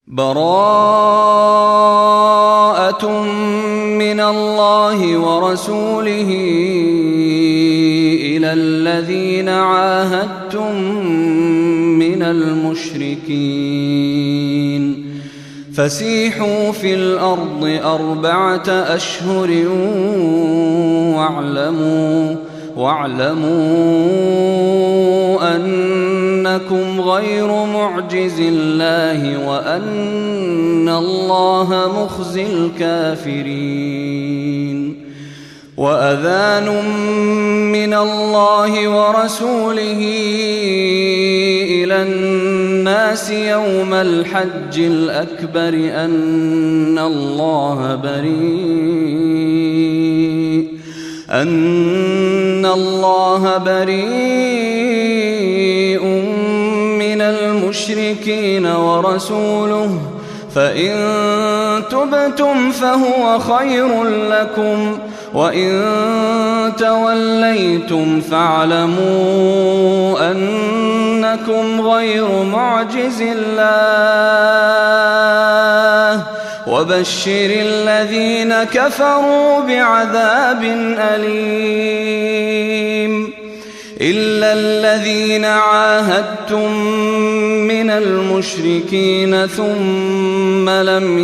براءة من الله ورسوله إلى الذين عاهدتم من المشركين فسيحوا في الأرض 4 أشهر واعلموا أنكم غير معجز الله وأن الله مخزي الكافرين. وأذان من الله ورسوله إلى الناس يوم الحج الأكبر أن الله بريء من المشركين ورسوله فإن تبتم فهو خير لكم وإن توليتم فاعلموا أنكم غير معجز الله وبشر الذين كفروا بعذاب أليم. إلا الذين عاهدتم من المشركين ثم لم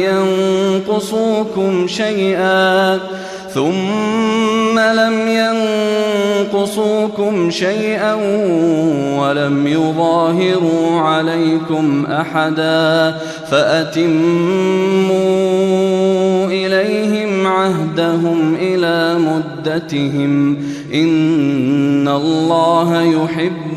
ينقصوكم شيئا ولم يظاهروا عليكم أحدا فأتموا إليهم عهدهم إلى مدتهم إن الله يحب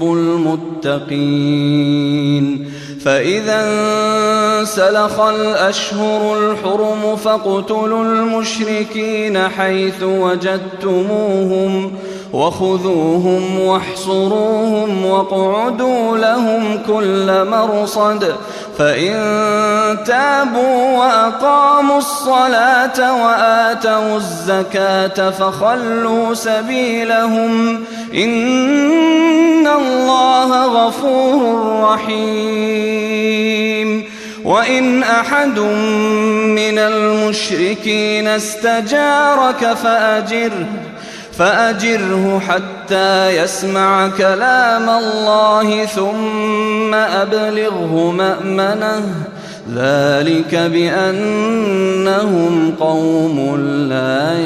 المتقين. فإذا انسلخ الأشهر الحرم فاقتلوا المشركين حيث وجدتموهم وخذوهم واحصروهم واقعدوا لهم كل مرصد فإن تابوا وأقاموا الصلاة وآتوا الزكاة فخلوا سبيلهم إن الله غفور رحيم. وإن أحد من المشركين استجارك فأجره حتى يسمع كلام الله ثم أبلغه مأمنه ذلك بأنهم قوم لا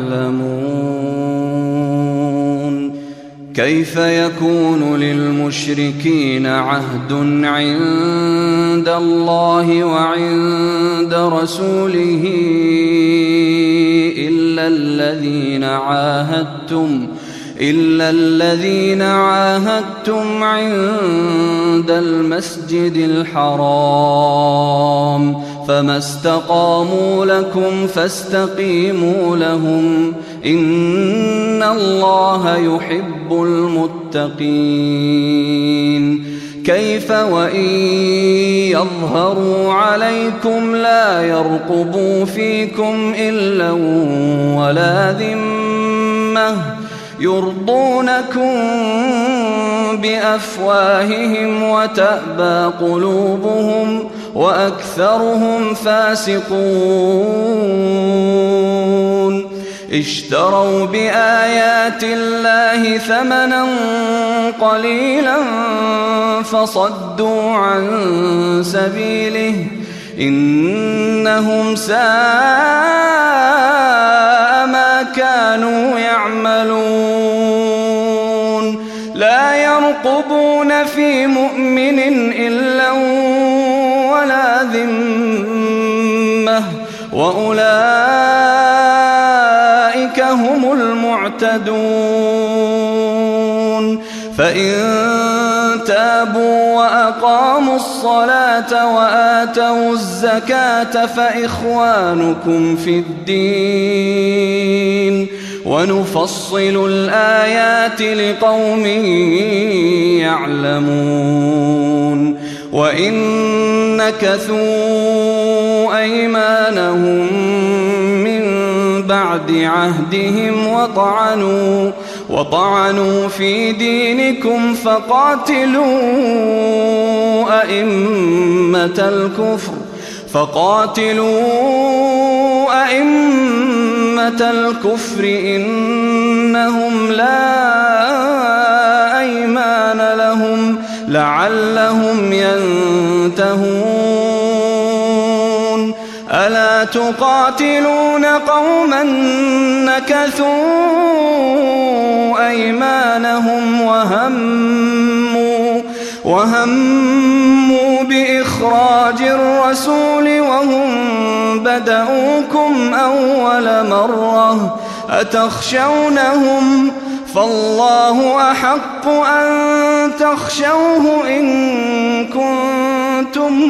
يعلمون. كيف يكون للمشركين عهد عند الله وعند رسوله إلا الذين عاهدتم عند المسجد الحرام فما استقاموا لكم فاستقيموا لهم إن الله يحب المتقين. كيف وإن يظهروا عليكم لا يرقبوا فيكم إلا ولا ذمة يرضونكم بأفواههم وتأبى قلوبهم وأكثرهم فاسقون. اشتروا بآيات الله ثمنا قليلا فصدوا عن سبيله إنهم ساء ما كانوا يعملون. لا يرقبون في مؤمن إلا ولا ذمة وأولئك هم المعتدون. فإن تابوا وأقاموا الصلاة وآتوا الزكاة فإخوانكم في الدين ونفصل الآيات لقوم يعلمون. وإن نكثوا أيمانهم من بعد عهدهم وطعنوا في دينكم فقاتلوا أئمة الكفر فقاتلوا أئمة الكفر إنهم لا أيمان لهم لعلهم ينتهون ألا تقاتلون قوما نكثوا أيمانهم وهموا بإخراج الرسول وهم بدؤوكم أول مرة أتخشونهم فالله أحق أن تخشوه إن كنتم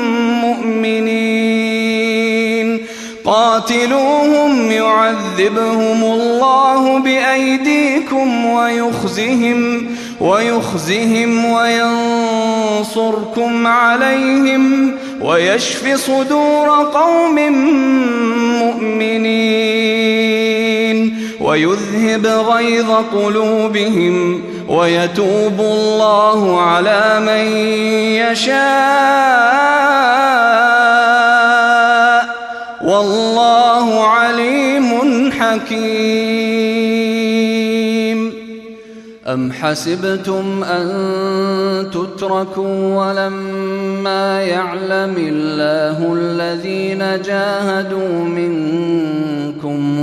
مؤمنين قاتلوهم يعذبهم الله بأيديكم ويخزهم وينصركم عليهم ويشف صدور قوم مؤمنين ويذهب غيظ قلوبهم ويتوب الله على من يشاء والله عليم حكيم أم حسبتم أن تتركوا ولما يعلم الله الذين جاهدوا منكم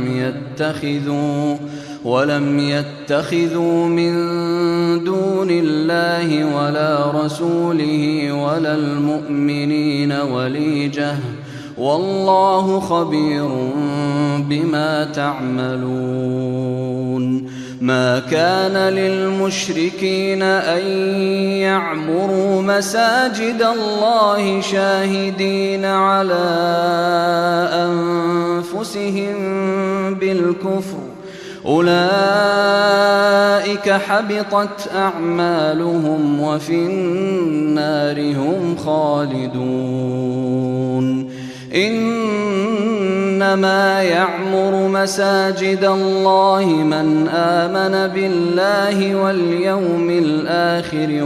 ولم يتخذوا من دون الله ولا رسوله ولا المؤمنين وليجة والله خبير بما تعملون ما كان للمشركين أن يعمروا مساجد الله شاهدين على أنفسهم بالكفر أولئك حبطت أعمالهم وفي النار هم خالدون إنما يعمر مساجد الله من آمن بالله واليوم الآخر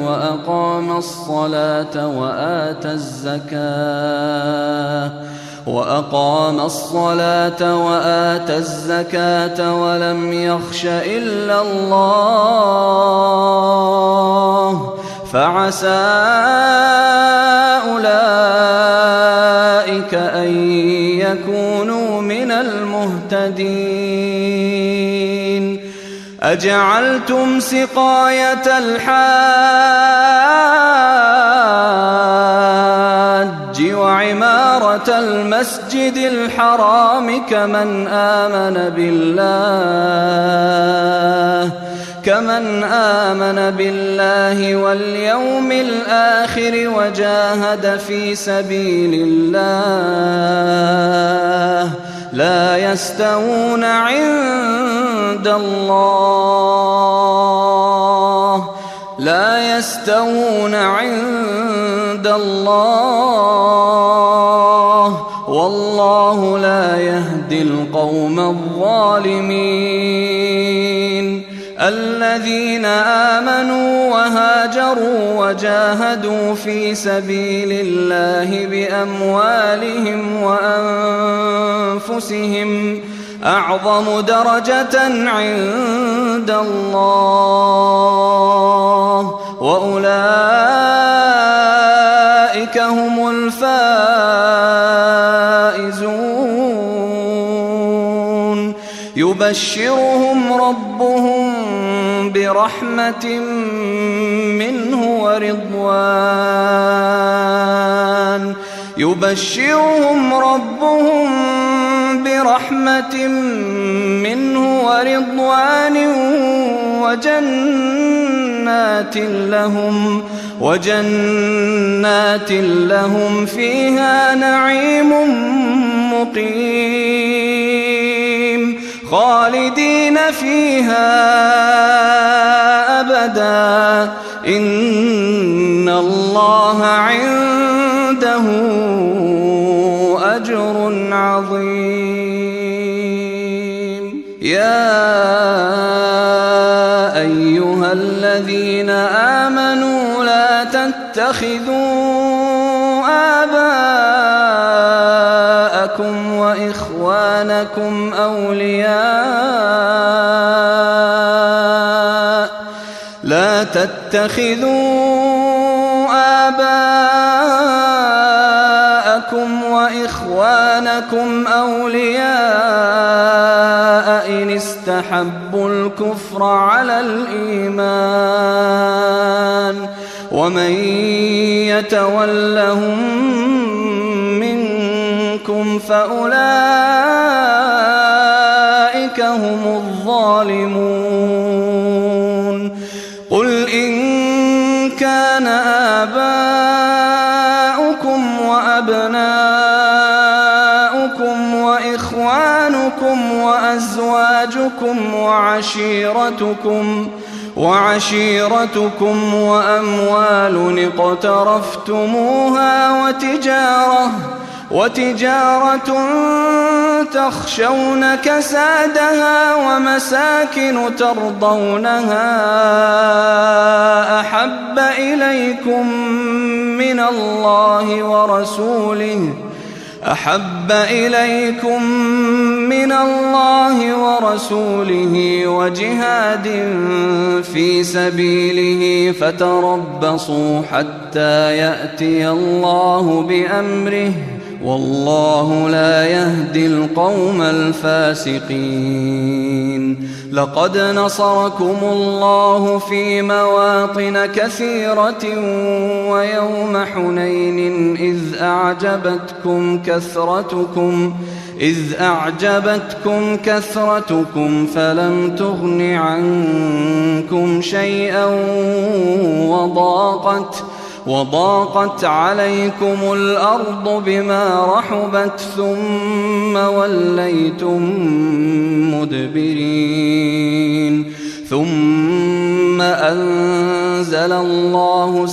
وأقام الصلاة وآتى الزكاة ولم يخش إلا الله فعسى أولئك أن يكونوا من المهتدين أجعلتم سقاية الحاج وعمارة المسجد الحرام كمن آمن بالله واليوم الآخر وجاهد في سبيل الله لا يستوون عند الله والله لا يهدي القوم الظالمين الذين آمنوا وهاجروا وجاهدوا في سبيل الله بأموالهم وأنفسهم أعظم درجة عند الله وأولئك هم الفائزون يبشرهم ربهم برحمة منه ورضوان وجنات لهم فيها نعيم مقيم خالدين فيها أبدا إن الله عنده أجر عظيم يا أيها الذين آمنوا لا تتخذوا آباءكم وإخوانكم أولياء لا تتخذوا آباءكم وإخوانكم أولياء إن استحبوا الكفر على الإيمان ومن يتولهم منكم فأولئك هم الظالمون قل إن كان آباؤكم وأبناؤكم وإخوانكم وأزواجكم وعشيرتكم وأموال اقترفتموها وتجارة تخشون كسادها ومساكن ترضونها أحب إليكم من الله ورسوله وجهاد في سبيله فتربصوا حتى يأتي الله بأمره والله لا يهدي القوم الفاسقين لقد نصركم الله في مواطن كثيرة ويوم حنين إذ أعجبتكم كثرتكم فلم تغن عنكم شيئا وضاقت عليكم الأرض بما رحبت ثم وليتم مدبرين ثم أنزل الله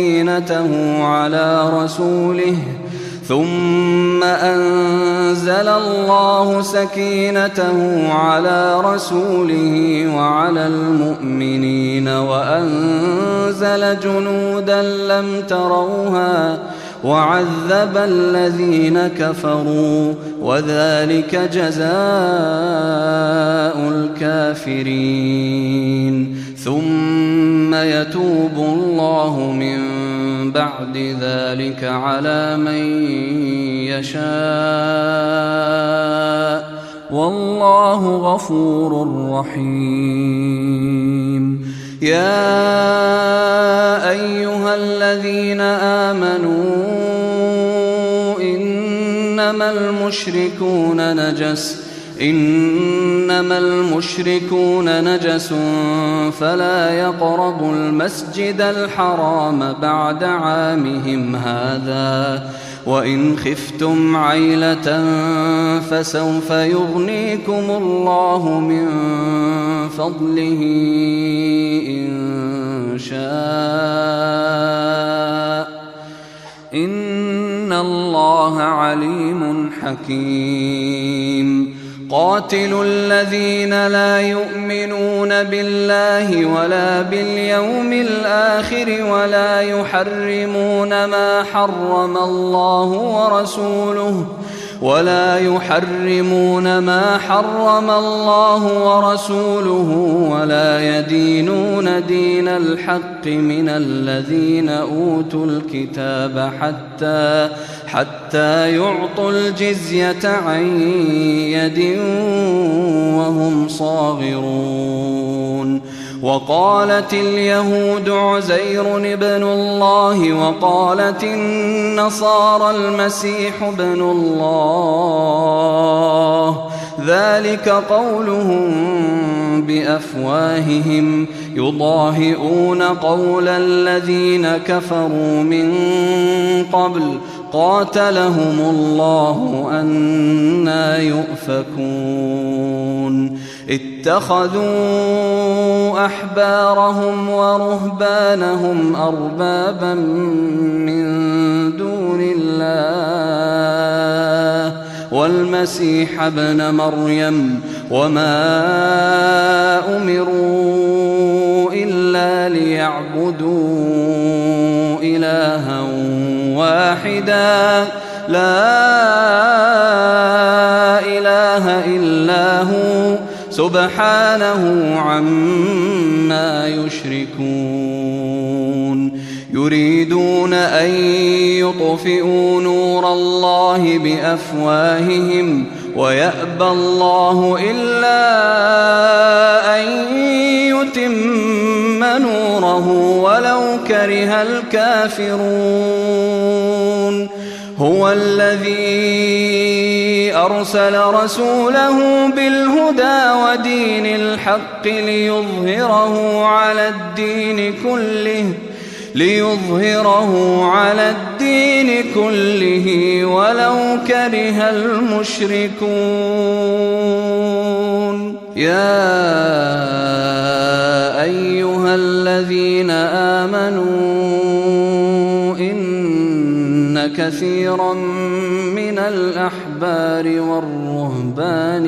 سكينته على رسوله وعلى المؤمنين وأنزل جنودا لم تروها وعذب الذين كفروا وذلك جزاء الكافرين ثم يتوب الله من بعد ذلك على من يشاء والله غفور رحيم يا أيها الذين آمنوا إنما المشركون نجس فلا يقربوا المسجد الحرام بعد عامهم هذا وإن خفتم عيلة فسوف يغنيكم الله من فضله إن شاء إن الله عليم حكيم قاتلوا الذين لا يؤمنون بالله ولا باليوم الآخر ولا يحرمون ما حرم الله ورسوله ولا يدينون دين الحق من الذين أوتوا الكتاب حتى يعطوا الجزية عن يد وهم صاغرون وقالت اليهود عزير ابن الله وقالت النصارى المسيح ابن الله ذلك قولهم بأفواههم يضاهئون قول الذين كفروا من قبل قاتلهم الله أنى يؤفكون اتخذوا أحبارهم ورهبانهم أربابا من دون الله والمسيح ابن مريم وما أمروا إلا ليعبدوا إلها واحدا لا سبحانه عما يشركون يريدون أن يطفئوا نور الله بأفواههم ويأبى الله إلا أن يتم نوره ولو كره الكافرون هو الذي أرسل رسوله بالهدى ودين الحق ليظهره على الدين كله ولو كره المشركون يا أيها الذين آمنوا إن كثيرا من الأحبار والرهبان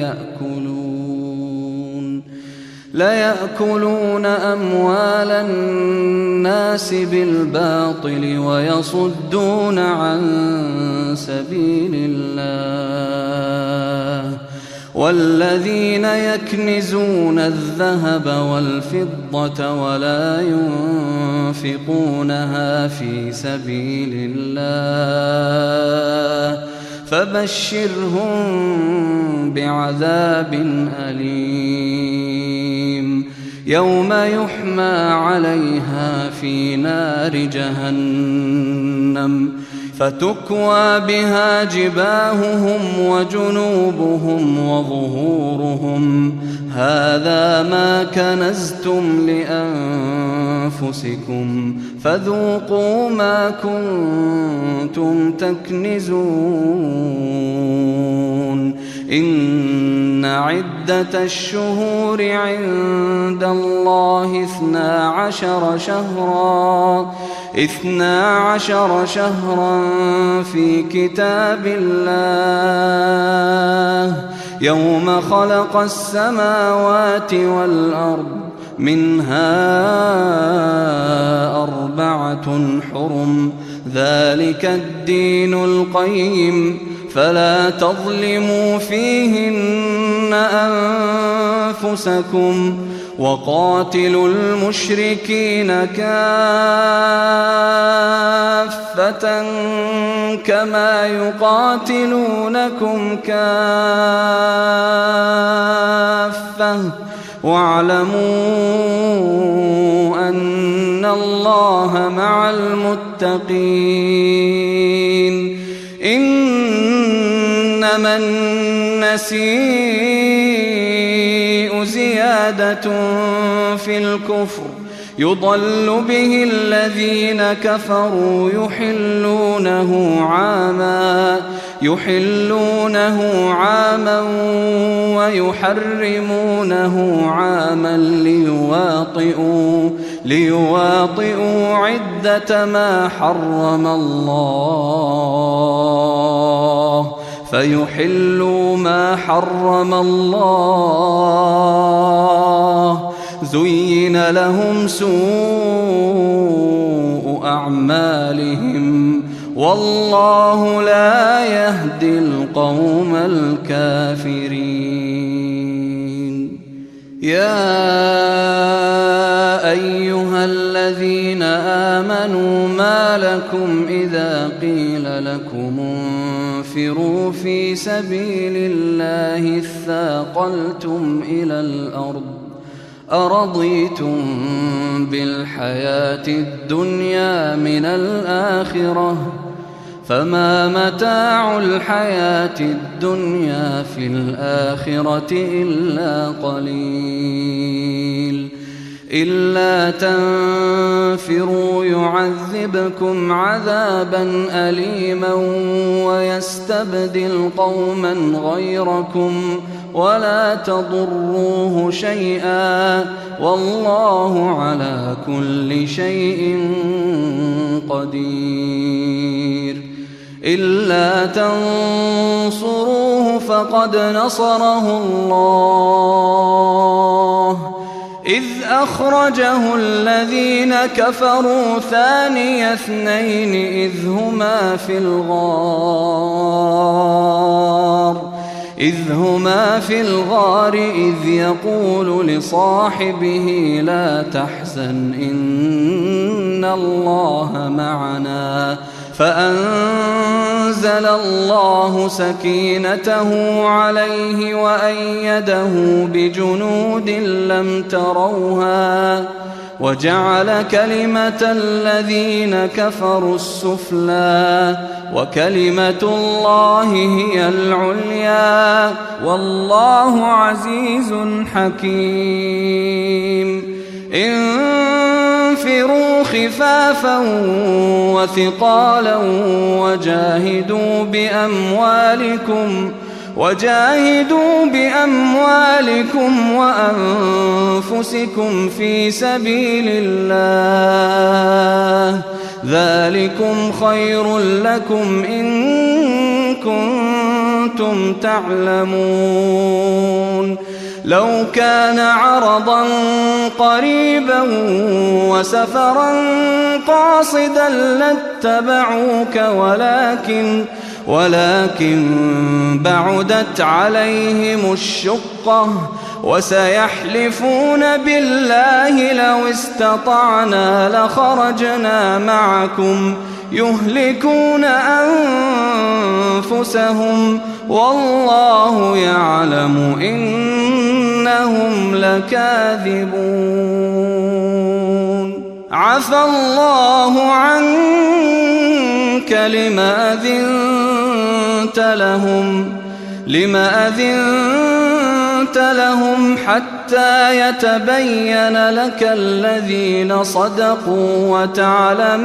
ليأكلون أموال الناس بالباطل ويصدون عن سبيل الله والذين يكنزون الذهب والفضة ولا ينفقونها في سبيل الله فبشرهم بعذاب أليم يوم يحمى عليها في نار جهنم فتكوى بها جباههم وجنوبهم وظهورهم هذا ما كنزتم لأنفسكم فذوقوا ما كنتم تكنزون إن عدة الشهور عند الله 12 شهرا في كتاب الله يوم خلق السماوات والأرض منها 4 حرم ذلك الدين القيم فلا تظلموا فيهن أنفسكم وقاتلوا المشركين كافة كما يقاتلونكم كافة واعلموا أن الله مع المتقين إنما النسيء زيادة في الكفر يضل به الذين كفروا يحلونه عاما ويحرمونه عاما ليواطئوا عدة ما حرم الله فيحلوا ما حرم الله زين لهم سوء أعمالهم والله لا يهدي القوم الكافرين يا أيها الذين آمنوا ما لكم إذا قيل لكم انفروا في سبيل الله اثاقلتم إلى الأرض أرضيتم بالحياة الدنيا من الآخرة فما متاع الحياة الدنيا في الآخرة إلا قليل إلا تنفروا يعذبكم عذابا أليما ويستبدل قوما غيركم ولا تضروه شيئا والله على كل شيء قدير إلا تنصروه فقد نصره الله إذ أخرجه الذين كفروا ثاني اثنين إذ هما في الغار إذ هما في الغار إذ يقول لصاحبه لا تحزن إن الله معنا فأنزل الله سكينته عليه وأيده بجنود لم تروها وجعل كلمة الذين كفروا السفلى وكلمة الله هي العليا والله عزيز حكيم. انفروا خفافا وثقالا وجاهدوا بأموالكم وأنفسكم في سبيل الله ذلكم خير لكم إن كنتم تعلمون. لو كان عرضا قريبا وسفرا قاصدا لاتبعوك ولكن بعدت عليهم الشقة وسيحلفون بالله لو استطعنا لخرجنا معكم يهلكون أنفسهم والله يعلم إنهم لكاذبون. عفى الله عنك لما أذنت لهم حتى يتبين لك الذين صدقوا وتعلم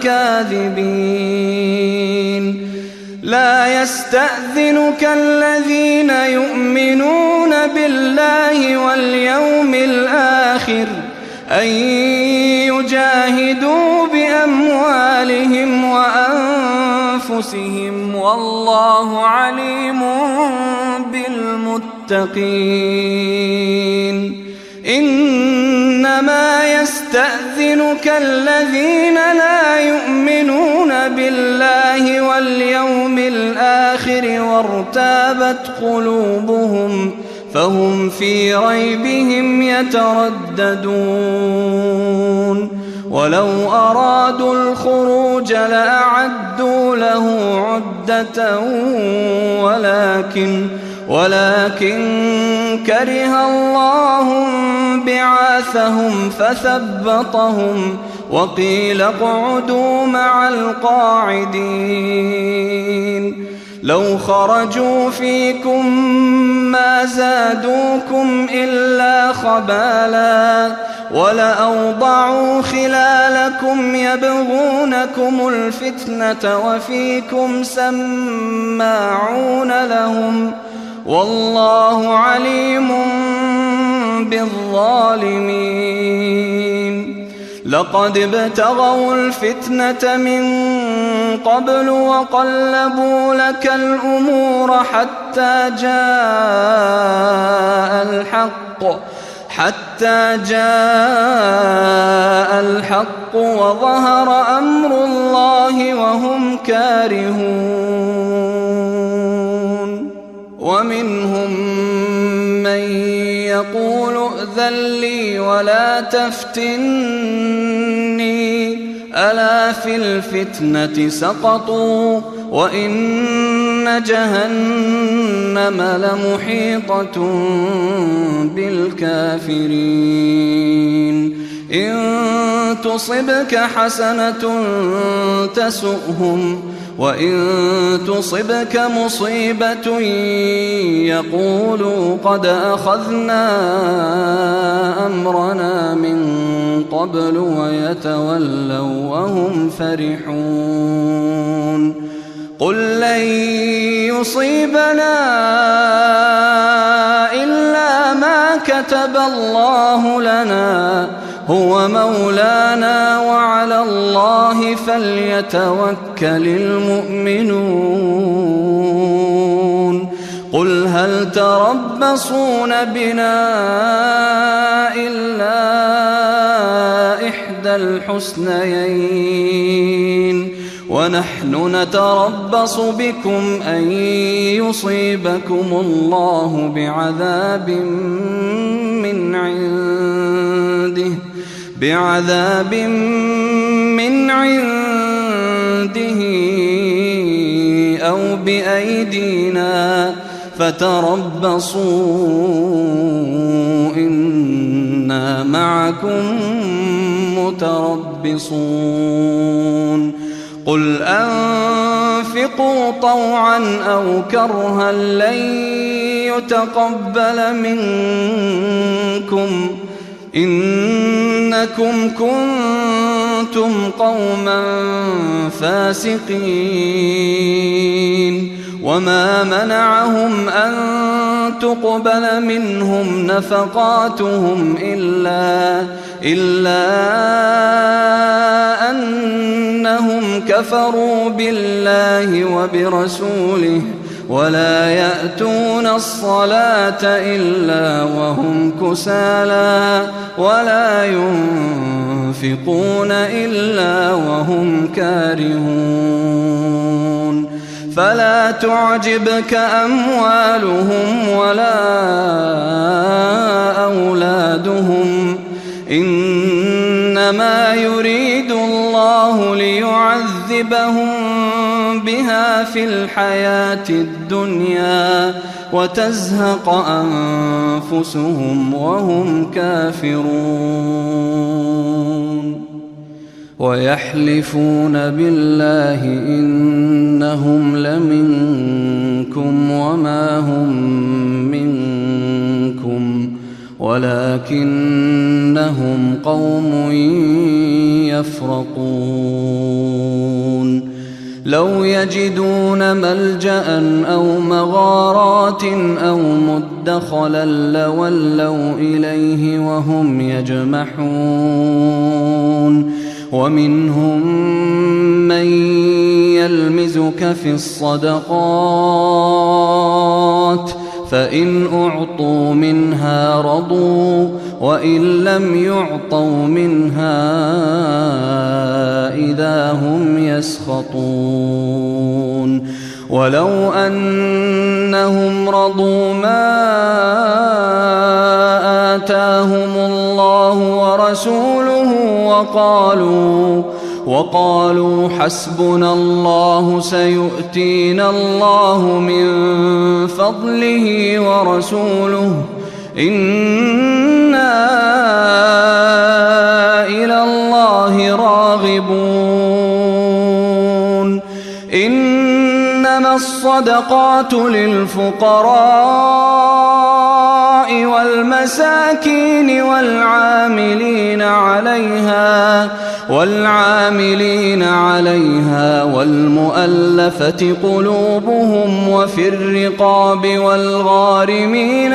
الكاذبين. لا يستأذنك الذين يؤمنون بالله واليوم الآخر أن يجاهدوا بأموالهم وأنفسهم والله عليم بالمتقين. إنما يستأذنك الذين لا يؤمنون بالله واليوم الآخر وارتابت قلوبهم فهم في ريبهم يترددون. ولو أرادوا الخروج لأعدوا له عدة ولكن كره الله بعاثهم فثبطهم وقيل اقعدوا مع القاعدين. لو خرجوا فيكم ما زادوكم إلا خبالا ولأوضعوا خلالكم يبغونكم الفتنة وفيكم سماعون لهم والله عليم بالظالمين. لقد ابتغوا الفتنة من قبل وقلبوا لك الأمور حتى جاء الحق وظهر أمر الله وهم كارهون. ومنهم من يقول ائذن لي ولا تفتني ألا في الفتنة سقطوا وإن جهنم لمحيطة بالكافرين. إن تصبك حسنة تسؤهم وإن تصبك مصيبة يقولوا قد أخذنا أمرنا من قبل ويتولوا وهم فرحون. قل لن يصيبنا إلا ما كتب الله لنا هو مولانا وعلى الله فليتوكل المؤمنون. قل هل تربصون بنا إلا إحدى الحسنيين ونحن نتربص بكم أن يصيبكم الله بعذاب من عنده أو بأيدينا فتربصوا إنا معكم متربصون قل أنفقوا طوعا أو كرها لن يتقبل منكم إنكم كنتم قوما فاسقين وما منعهم أن تقبل منهم نفقاتهم إلا أنهم كفروا بالله وبرسوله ولا يأتون الصلاة إلا وهم كسالى ولا ينفقون إلا وهم كارهون فلا تعجبك أموالهم ولا أولادهم إنما يريد الله ليعذبهم بها في الحياة الدنيا وتزهق أنفسهم وهم كافرون ويحلفون بالله إنهم لمنكم وما هم منكم ولكنهم قوم يفرقون لو يجدون ملجأ أو مغارات أو مدخلا لولوا إليه وهم يجمحون ومنهم من يلمزك في الصدقات فإن أعطوا منها رضوا وإن لم يعطوا منها إذا هم يسخطون ولو أنهم رضوا ما آتاهم الله ورسوله وقالوا حسبنا الله سيؤتينا الله من فضله ورسوله إنا إلى الله راغبون إنما الصدقات للفقراء والمساكين والعاملين عليها والمؤلفة قلوبهم وفي الرقاب والغارمين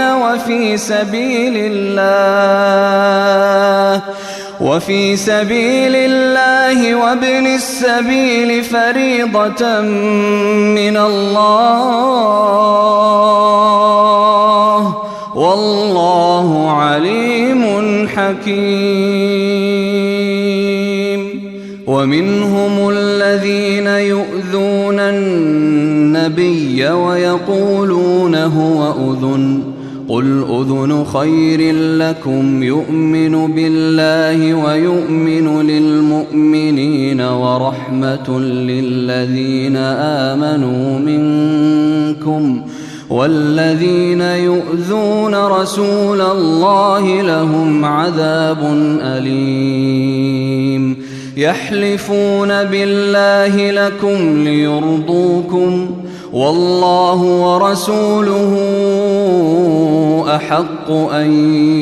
وفي سبيل الله وابن السبيل فريضة من الله والله عليم حكيم ومنهم الذين يؤذون النبي ويقولون هو أذن قل أذن خير لكم يؤمن بالله ويؤمن للمؤمنين ورحمة للذين آمنوا منكم والذين يؤذون رسول الله لهم عذاب أليم يحلفون بالله لكم ليرضوكم والله ورسوله أحق أن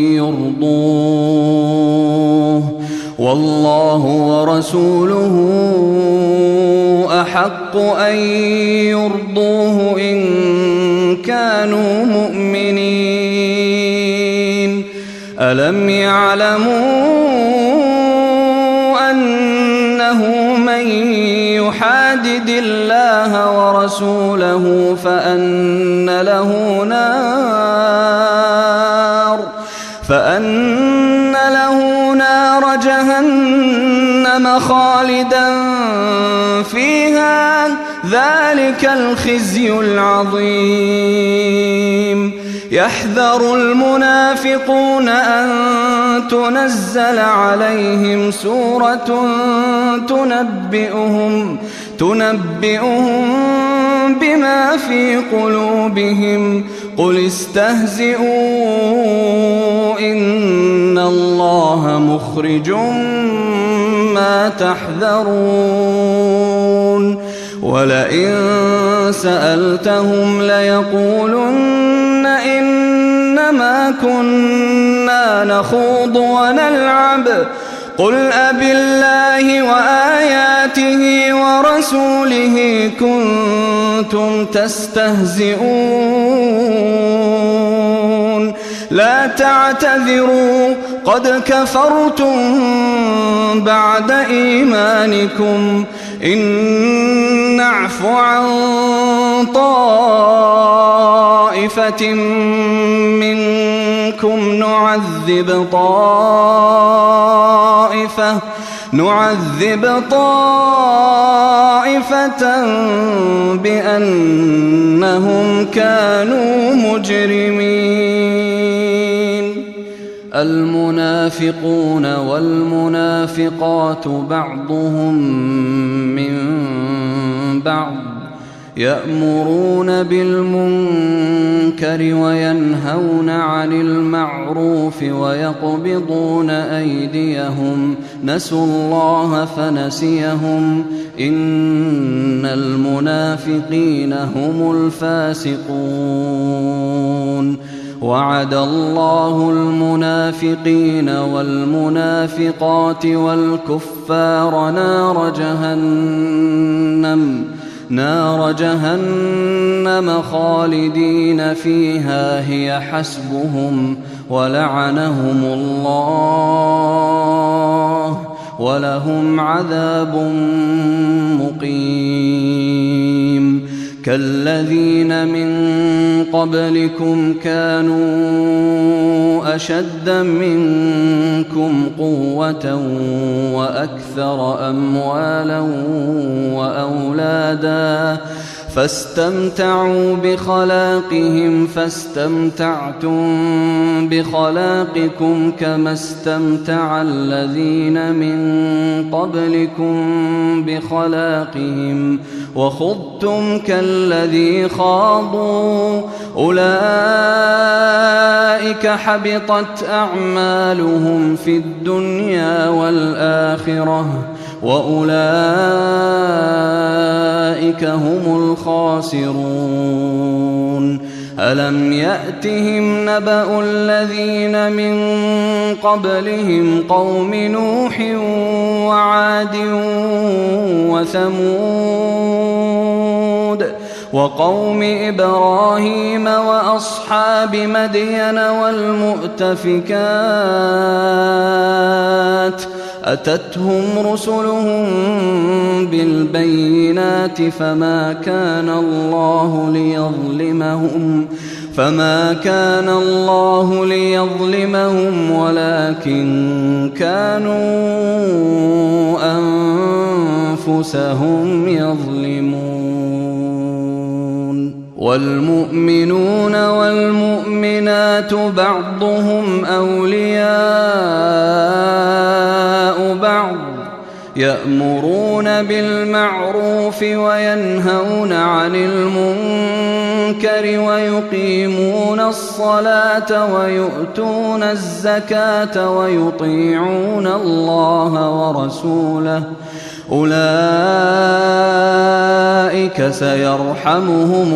يرضوه إن كانوا مؤمنين ألم يعلموا أنه من يحادد الله ورسوله فأن له نار جهنم خالدا فيها فيها ذلك الخزي العظيم. يحذر المنافقون أن تنزل عليهم سورة تنبئهم بما في قلوبهم قل استهزئوا إن الله مخرج ما تحذرون. ولئن سألتهم ليقولن إنما كنا نخوض ونلعب قل أبالله وآياته ورسوله كنتم تستهزئون لا تعتذروا قد كفرتم بعد إيمانكم إن نعف عن طائفة منكم نعذب طائفة بأنهم كانوا مجرمين. المنافقون والمنافقات بعضهم من بعض يأمرون بالمنكر وينهون عن المعروف ويقبضون أيديهم نسوا الله فنسيهم إن المنافقين هم الفاسقون. وعد الله المنافقين والمنافقات والكفار نار جهنم خالدين فيها هي حسبهم ولعنهم الله ولهم عذاب مقيم. كالذين من قبلكم كانوا أشد منكم قوة وأكثر أموالا وأولادا فاستمتعوا بخلاقهم فاستمتعتم بخلاقكم كما استمتع الذين من قبلكم بخلاقهم وخضتم كالذي خاضوا أولئك حبطت أعمالهم في الدنيا والآخرة وأولئك هم الخاسرون. ألم يأتهم نبأ الذين من قبلهم قوم نوح وعاد وثمود وقوم إبراهيم وأصحاب مدين والمؤتفكات أتتهم رسلهم بالبينات فما كان الله ليظلمهم ولكن كانوا أنفسهم يظلمون. والمؤمنون والمؤمنات بعضهم أولياء بعض يأمرون بالمعروف وينهون عن المنكر ويقيمون الصلاة ويؤتون الزكاة ويطيعون الله ورسوله أولئك سيرحمهم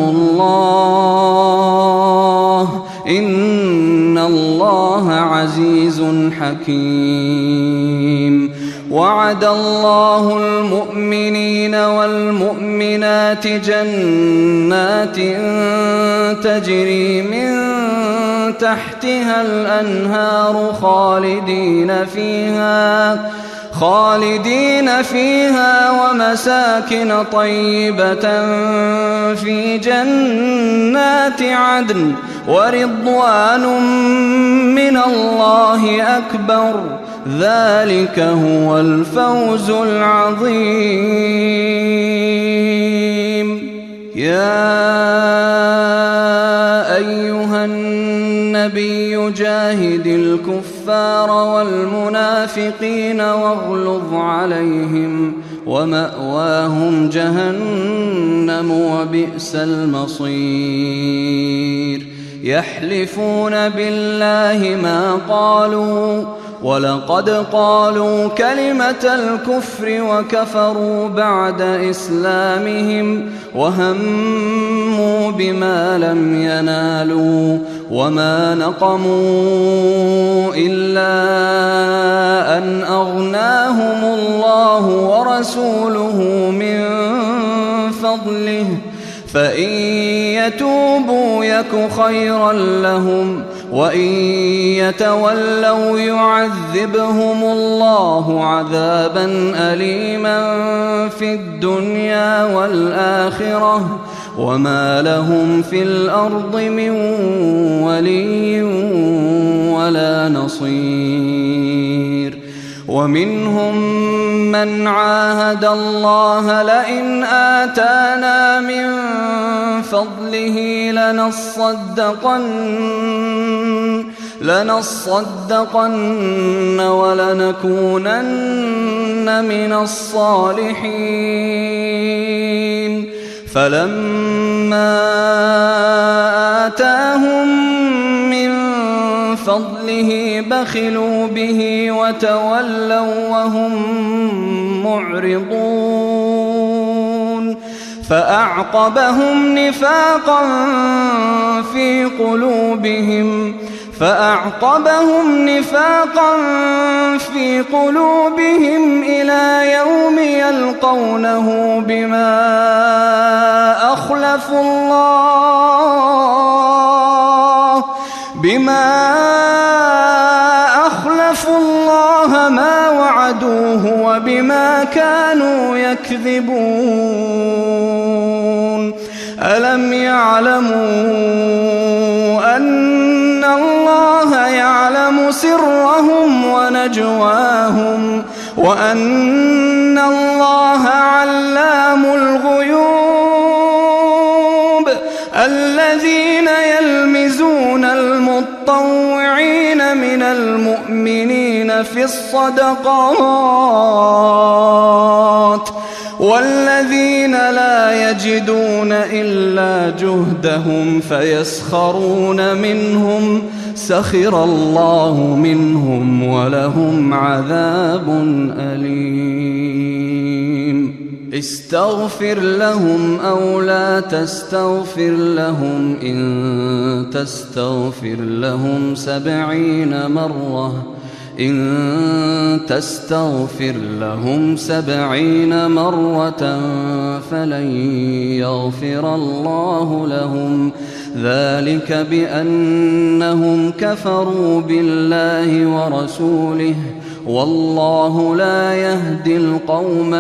الله إن الله عزيز حكيم. وعد الله المؤمنين والمؤمنات جنات تجري من تحتها الأنهار خالدين فيها ومساكن طيبة في جنات عدن ورضوان من الله أكبر ذلك هو الفوز العظيم. يا أيها النبي جاهد الكفار والمنافقين واغلظ عليهم ومأواهم جهنم وبئس المصير يحلفون بالله ما قالوا ولقد قالوا كلمة الكفر وكفروا بعد إسلامهم وهموا بما لم ينالوا وما نقموا إلا أن أغناهم الله ورسوله من فضله فإن يتوبوا يك خيرا لهم وإن يتولوا يعذبهم الله عذابا أليما في الدنيا والآخرة وما لهم في الأرض من ولي ولا نصير ومنهم من عاهد الله لئن آتانا من فضله لنصدقن ولنكونن من الصالحين فلما آتاهم من فضله بخلوا به وتولوا وهم معرضون فأعقبهم نفاقا في قلوبهم إلى يوم يلقونه بما أخلفوا الله ما وعدوه وبما كانوا يكذبون ألم يعلموا أن الله يعلم سرهم ونجواهم وأن الله علام الغيوب الذين يلمزون المطوعين من المؤمنين في الصدقات والذين لا يجدون إلا جهدهم فيسخرون منهم سخر الله منهم ولهم عذاب أليم استغفر لهم أو لا تستغفر لهم إن تستغفر لهم 70 مرة فلن يغفر الله لهم ذلك بأنهم كفروا بالله ورسوله والله لا يهدي القوم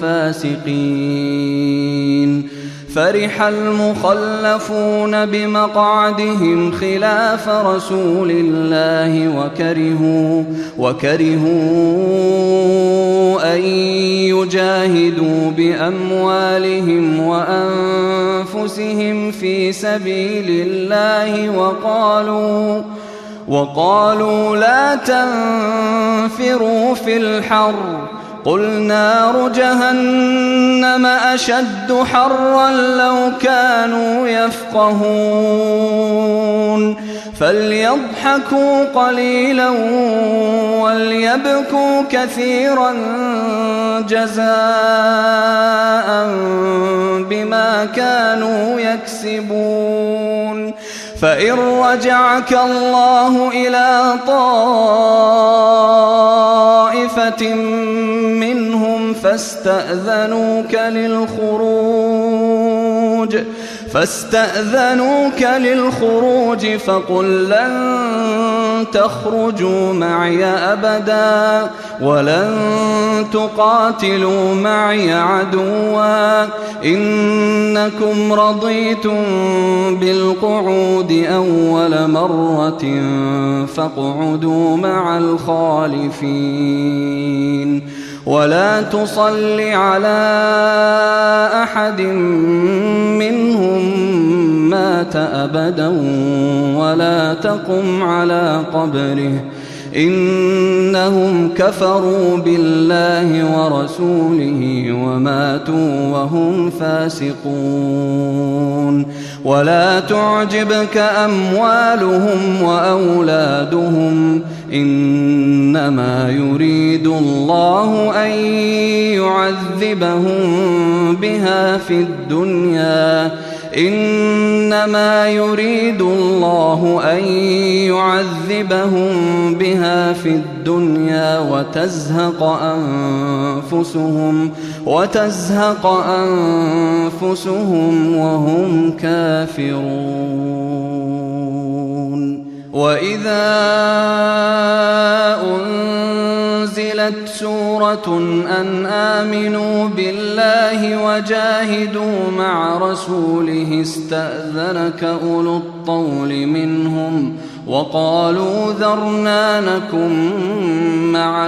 الفاسقين فرح المخلفون بمقعدهم خلاف رسول الله وكرهوا أن يجاهدوا بأموالهم وأنفسهم في سبيل الله وقالوا لا تنفروا في الحر قل نار جهنم أشد حرا لو كانوا يفقهون فليضحكوا قليلا وليبكوا كثيرا جزاء بما كانوا يكسبون فإن رجعك الله إلى طائفة منهم فاستأذنوك للخروج فقل لن تخرجوا معي أبدا ولن تقاتلوا معي عدوا إنكم رضيتم بالقعود أول مرة فاقعدوا مع الخالفين ولا تصل على أحد منهم مات أبدا ولا تقم على قبره إنهم كفروا بالله ورسوله وماتوا وهم فاسقون. ولا تعجبك أموالهم وأولادهم إنما يريد الله أن يعذبهم بها في الدنيا وتزهق أنفسهم وهم كافرون. وإذا أنزلت سورة أن آمنوا بالله وجاهدوا مع رسوله استأذنك أولو الطول منهم وقالوا ذرنا نكن مع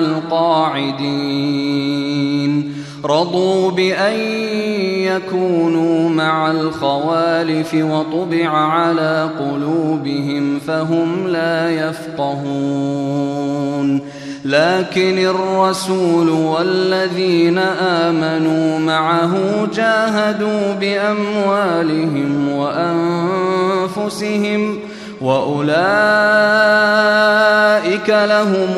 القاعدين. رضوا بأن يكونوا مع الخوالف وطبع على قلوبهم فهم لا يفقهون. لكن الرسول والذين آمنوا معه جاهدوا بأموالهم وأنفسهم وأولئك لهم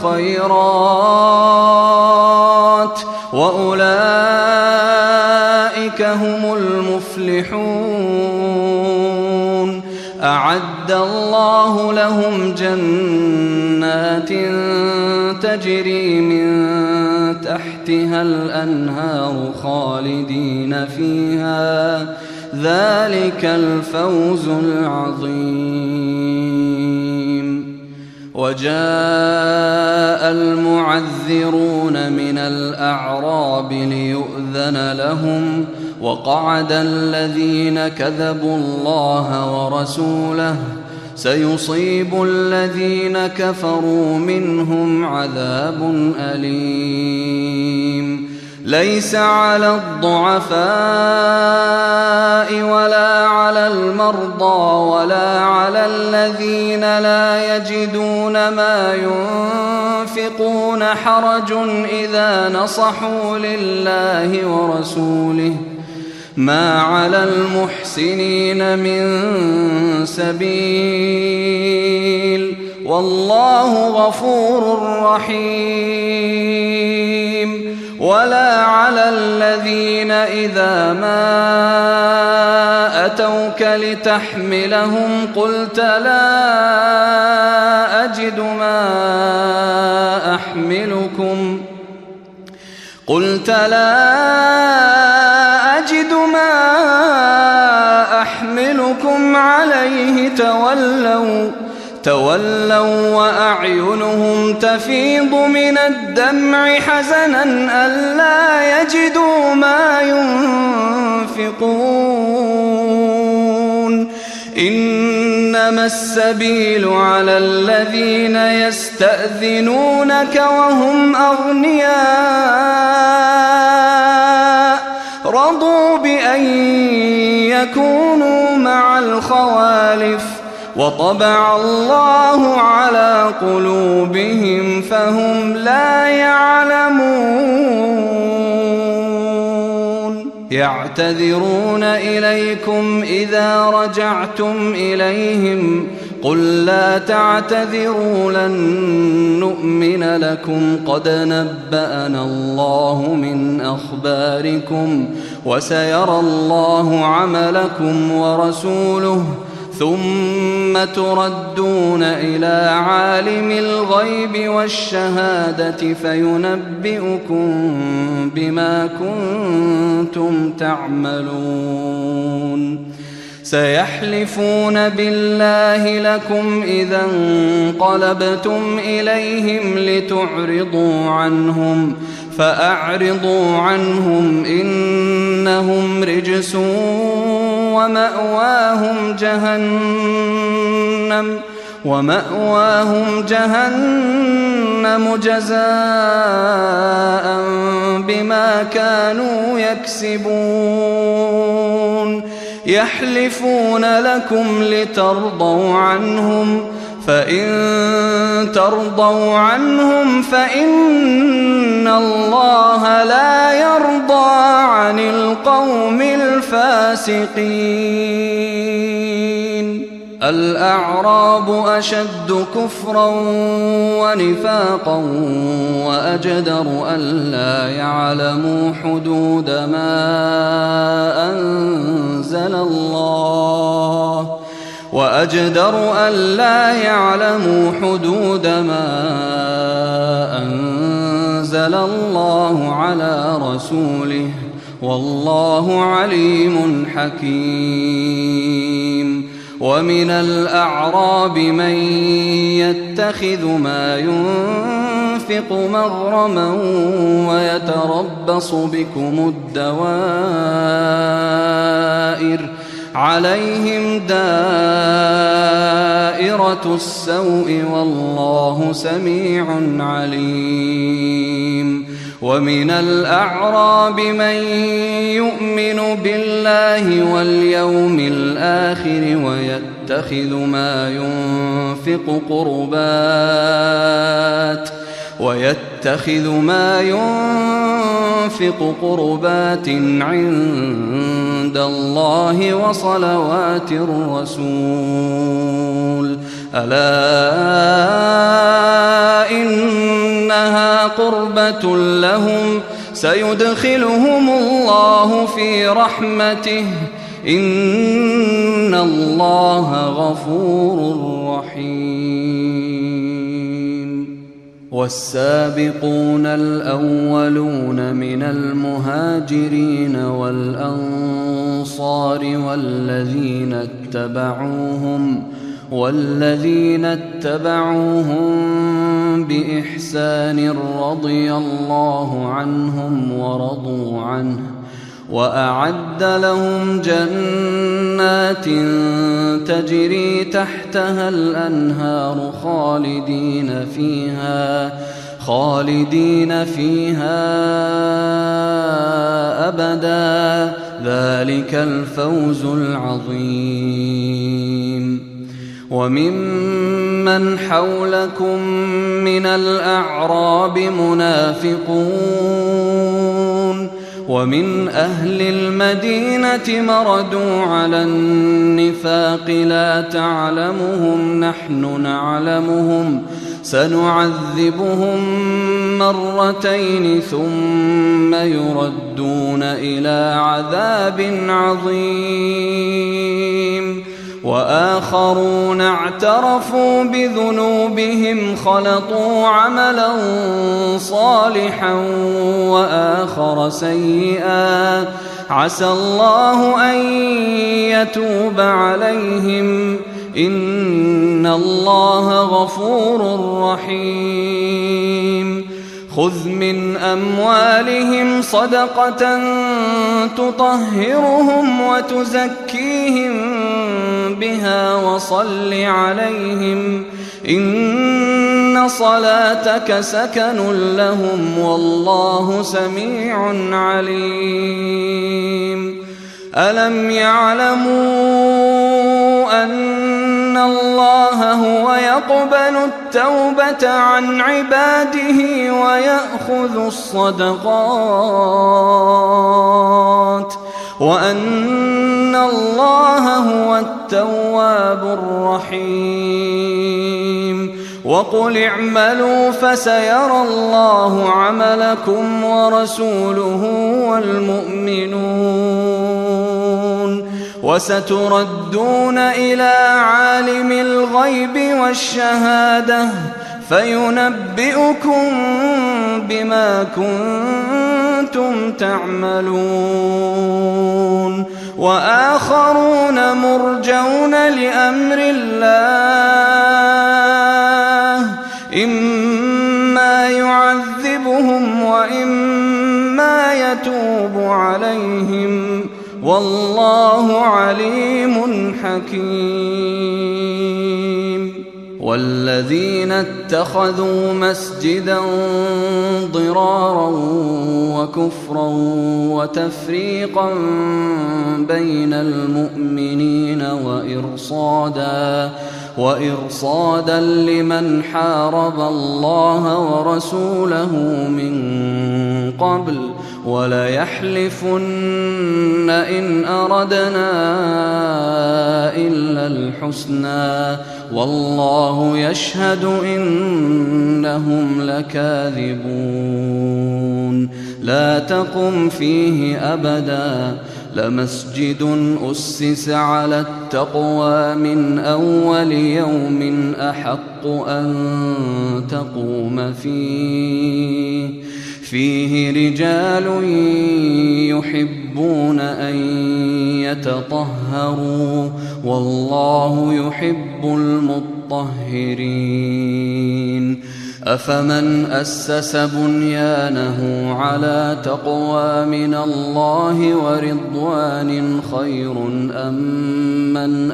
الخيرات وأولئك هم المفلحون. أعد الله لهم جنات تجري من تحتها الأنهار خالدين فيها ذلك الفوز العظيم. وجاء المعذرون من الأعراب ليؤذن لهم وقعد الذين كذبوا الله ورسوله سيصيب الذين كفروا منهم عذاب أليم. ليس على الضعفاء ولا على المرضى ولا على الذين لا يجدون ما ينفقون حرج إذا نصحوا لله ورسوله ما على المحسنين من سبيل والله غفور رحيم. ولا على الذين إذا ما أتوك لتحملهم قلت لا أجد ما أحملكم عليه تولوا وأعينهم تفيض من الدمع حزنا ألا يجدوا ما ينفقون. إنما السبيل على الذين يستأذنونك وهم أغنياء رضوا بأن يكونوا مع الخوالف وطبع الله على قلوبهم فهم لا يعلمون. يعتذرون إليكم إذا رجعتم إليهم قل لا تعتذروا لن نؤمن لكم قد نبأنا الله من أخباركم وسيرى الله عملكم ورسوله ثم تردون إلى عالم الغيب والشهادة فينبئكم بما كنتم تعملون. سيحلفون بالله لكم إذا انقلبتم إليهم لتعرضوا عنهم فأعرضوا عنهم إنهم رجس ومأواهم جهنم جهنم جزاء بما كانوا يكسبون يحلفون لكم لترضوا عنهم فإن ترضوا عنهم فإن الله لا يرضى عن القوم الفاسقين. الأعراب أشد كفرا ونفاقا وأجدر ألا يعلموا حدود ما أنزل الله على رسوله والله عليم حكيم. ومن الأعراب من يتخذ ما ينفق مغرما ويتربص بكم الدوائر عليهم دائرة السوء والله سميع عليم. ومن الأعراب من يؤمن بالله واليوم الآخر ويتخذ ما ينفق قربات عند الله وصلوات الرسول ألا إنها قربة لهم سيدخلهم الله في رحمته إن الله غفور رحيم. والسابقون الأولون من المهاجرين والأنصار والذين اتبعوهم بإحسان رضي الله عنهم ورضوا عنه وأعد لهم جنات تجري تحتها الأنهار خالدين فيها أبدا ذلك الفوز العظيم. وممن حولكم من الأعراب منافقون ومن أهل المدينة مردوا على النفاق لا تعلمهم نحن نعلمهم سنعذبهم مرتين ثم يردون إلى عذاب عظيم. وآخرون اعترفوا بذنوبهم خلطوا عملا صالحا وآخر سيئا عسى الله أن يتوب عليهم إن الله غفور رحيم. خذ من أموالهم صدقة تطهرهم وتزكيهم بها وصل عليهم إن صلاتك سكن لهم والله سميع عليم. ألم يعلموا أن الله هو يقبل التوبة عن عباده ويأخذ الصدقات وأن الله هو التواب الرحيم. وقل اعملوا فسيرى الله عملكم ورسوله والمؤمنون وستردون إلى عالم الغيب والشهادة فينبئكم بما كنتم تعملون. وآخرون مرجون لأمر الله إما يعذبهم وإما يتوب عليهم والله عليم حكيم. والذين اتخذوا مسجدا ضرارا وكفرا وتفريقا بين المؤمنين وإرصادا لمن حارب الله ورسوله من قبل وليحلفن إن أردنا إلا الحسنى والله يشهد إنهم لكاذبون لا تقم فيه أبدا لمسجد أسس على التقوى من أول يوم أحق أن تقوم فيه رجال يحبون أن يتطهروا والله يحب المطهرين أفمن أسس بنيانه على تقوى من الله ورضوان خير أمن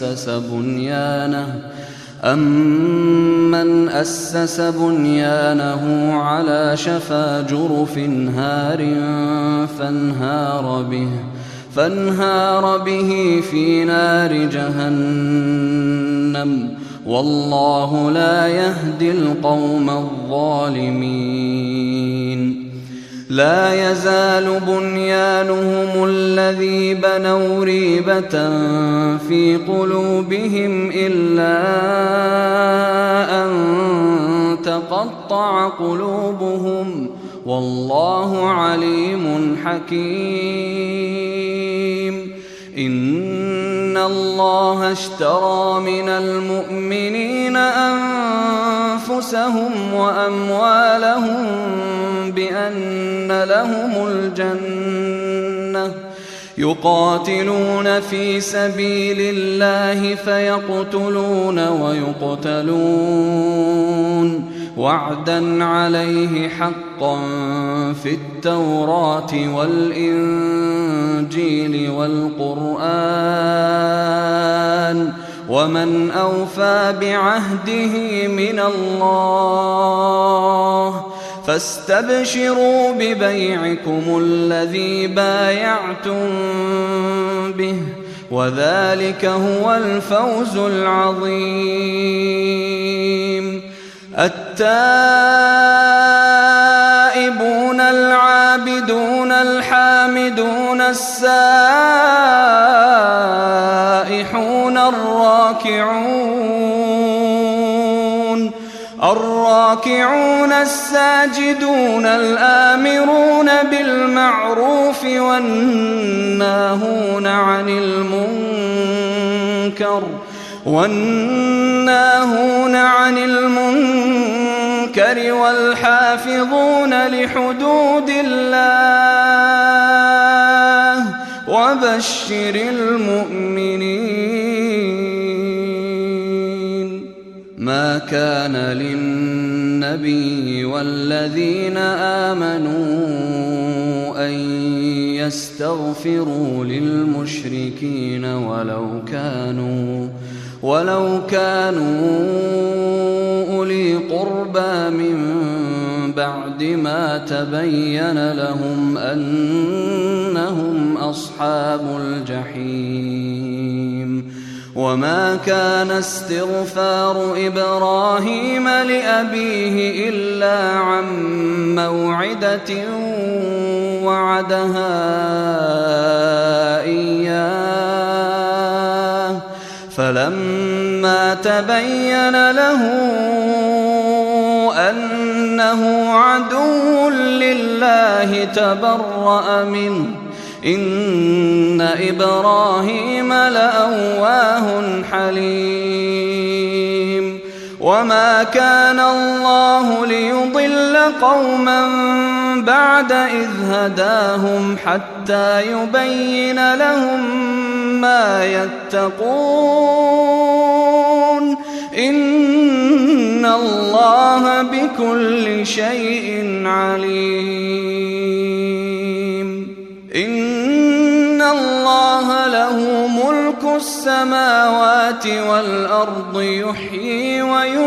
أسس بنيانه على شفا جرف هار فانهار به في نار جهنم والله لا يهدي القوم الظالمين لا يزال بنيانهم الذي بنوا ريبة في قلوبهم إلا أن تقطع قلوبهم والله عليم حكيم إن الله اشترى من المؤمنين أنفسهم وأموالهم بأن لهم الجنة يقاتلون في سبيل الله فيقتلون ويقتلون وعدا عليه حقا في التوراة والإنجيل والقرآن ومن أوفى بعهده من الله فاستبشروا ببيعكم الذي بايعتم به وذلك هو الفوز العظيم التائبون العابدون الحامدون السائحون الراكعون الساجدون الآمرون بالمعروف والناهون عن المنكر والحافظون لحدود الله وبشر المؤمنين ما كان للنبي والذين آمنوا أن يستغفروا للمشركين ولو كانوا أولي قربى من بعد ما تبين لهم أنهم أصحاب الجحيم وما كان استغفار إبراهيم لأبيه إلا عن موعدة وعدها إياه فلما تبين له أنه عدو لله تبرأ منه إن إبراهيم لأواه حليم وما كان الله ليضل قوما بعد إذ هداهم حتى يبين لهم ما يتقون إن الله بكل شيء عليم إن الله له ملك السماوات والأرض يحيي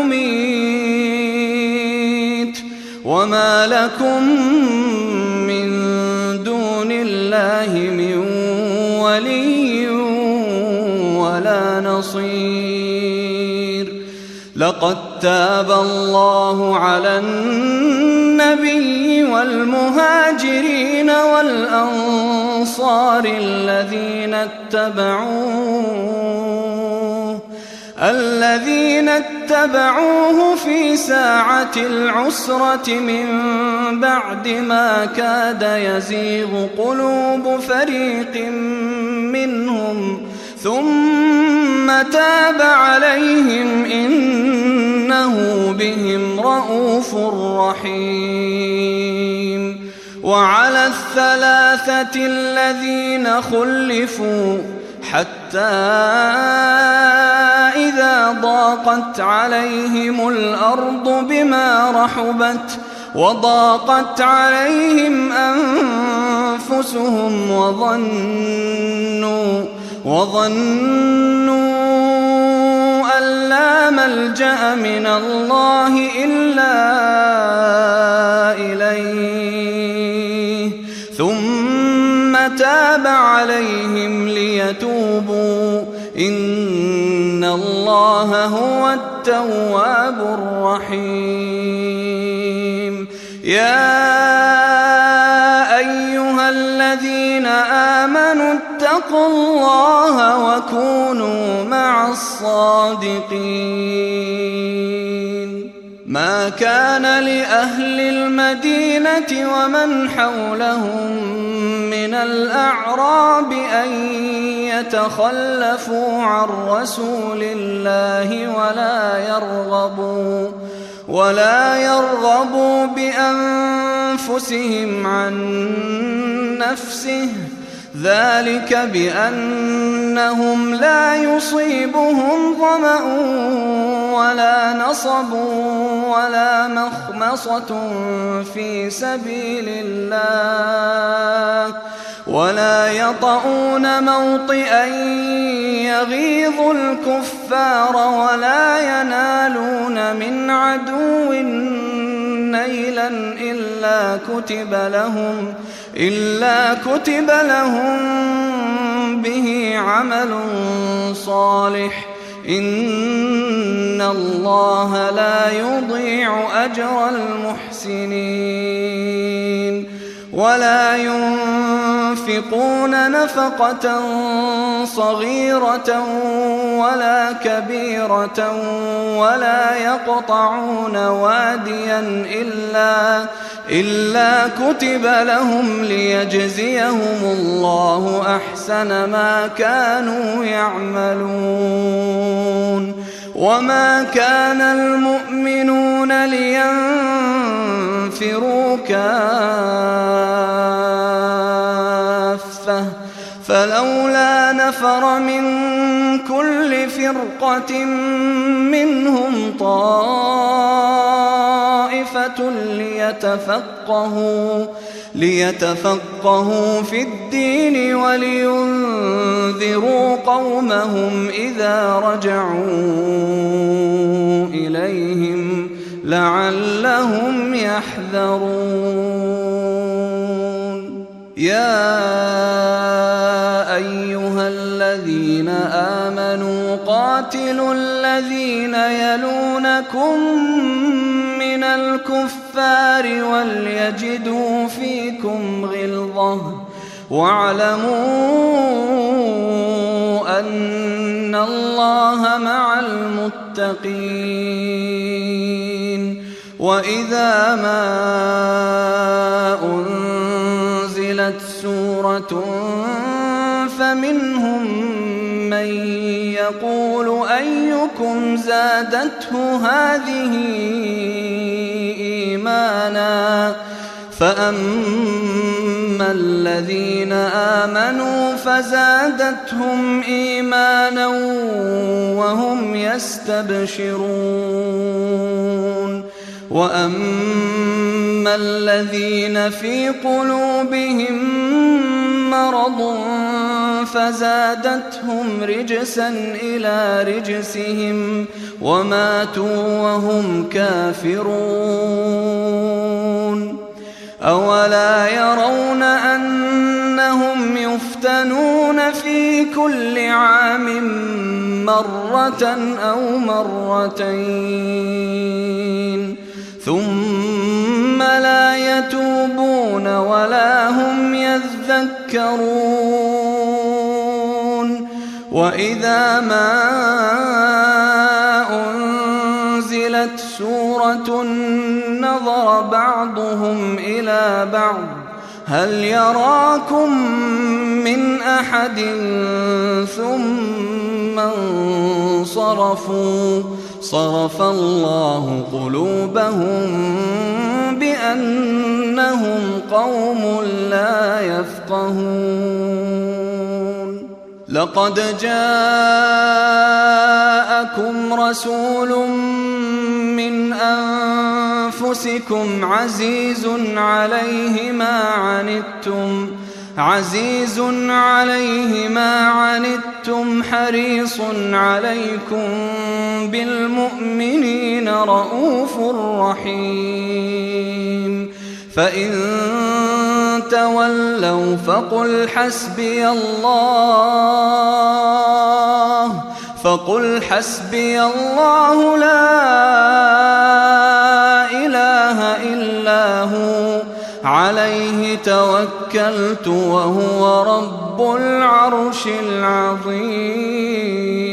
ويميت وما لكم من دون الله من ولي ولا نصير. لقد تاب الله على النبي والمهاجرين والأنصار الذين اتبعوه في ساعة العسرة من بعد ما كاد يزيغ قلوب فريق منهم ثم تاب عليهم إنه بهم رءوف رحيم. وعلى الثلاثة الذين خلفوا حتى إذا ضاقت عليهم الأرض بما رحبت وضاقت عليهم أنفسهم وظنوا أن لا ملجأ من الله إلا إليه ثم تاب عليهم ليتوبوا إن الله هو التواب الرحيم. يا أيها الذين آمنوا اتقوا الله وكونوا مع الصادقين. ما كان لأهل المدينة ومن حولهم من الأعراب أن يتخلفوا عن رسول الله ولا يرغبوا بأنفسهم عن نفسه ذلك بأنهم لا يصيبهم ظمأ ولا نصب ولا مخمصة في سبيل الله ولا يطؤون موطئا يغيظ الكفار ولا ينالون من عدو نيلا إلا كتب لهم به عمل صالح إن الله لا يضيع أجر المحسنين. ولا ينفقون نفقة صغيرة ولا كبيرة ولا يقطعون واديا إلا كتب لهم ليجزيهم الله أحسن ما كانوا يعملون. وما كان المؤمنون لينفروا كافة فلولا نفر من كل فرقة منهم طائفة ليتفقهوا في الدين ولينذروا قومهم إذا رجعوا إليهم لعلهم يحذرون. يا أيها الذين آمنوا قاتلوا الذين يلونكم من الكفار وليجدوا فيكم غلظة واعلموا أن الله مع المتقين. وإذا ما أنزلت سورة فمنهم من يقول أيكم زادته هذه إيمانا فأما الذين آمنوا فزادتهم إيمانا وهم يستبشرون. وأما ثم الذين في قلوبهم مرض فزادتهم رجسا إلى رجسهم وماتوا وهم كافرون أولا يرون أنهم يفتنون في كل عام مرة أو مرتين ثم لا يتوبون ولا هم يذكرون وإذا ما أنزلت سورة نظر بعضهم إلى بعض هل يراكم من أحد ثم انصرفوا صرف الله قلوبهم بأنهم قوم لا يفقهون لقد جاءكم رسول من أنفسكم عزيز عليه ما عنتم حريص عليكم بالمؤمنين رؤوف رحيم فإن تولوا فقل حسبي الله لا إله إلا هو عليه توكلت وهو رب العرش العظيم.